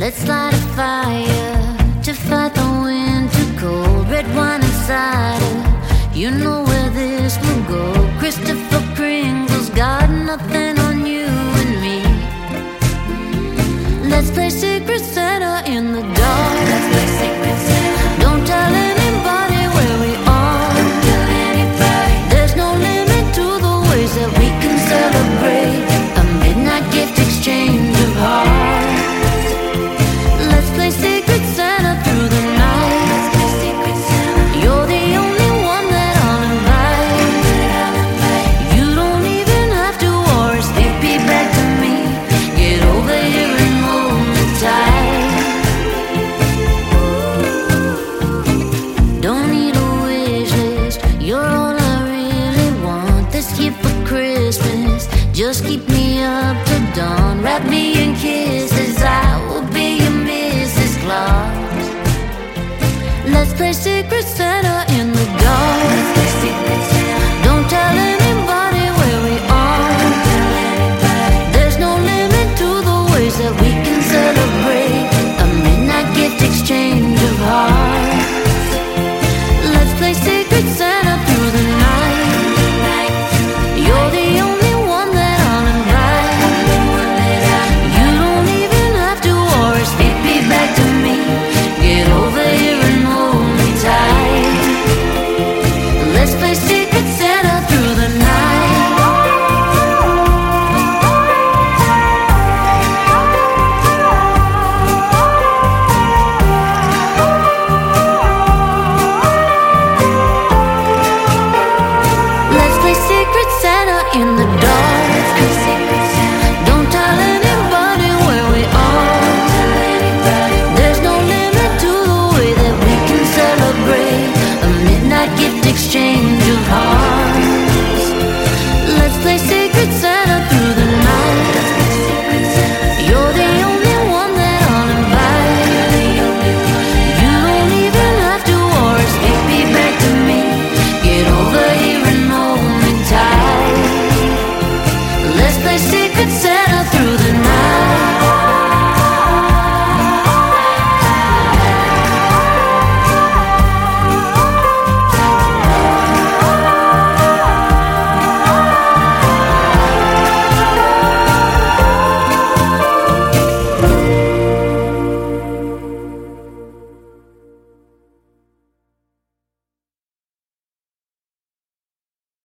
Let's light a fire to fight the winter cold. Red wine and cider, you know where this will go. Christopher Pringle's got nothing on you and me. Let's play Secret Santa in the dark. Let's play Secret Santa. Don't tell anybody where we are. Don't tell anybody. There's no limit to the ways that we can celebrate a midnight gift exchange of hearts. Let's play Secret Santa through the night. Let's play Secret Santa. You're the only one that I'll invite. You don't even have to worry, sleepy back to me. Get over here and hold me tight. Don't need a wish list, you're all I really want this year for Christmas. Just keep me up to dawn, wrap me in kisses, I will be your Mrs. Claus. Let's play Secret Santa in the dark. Let's play Secret Santa.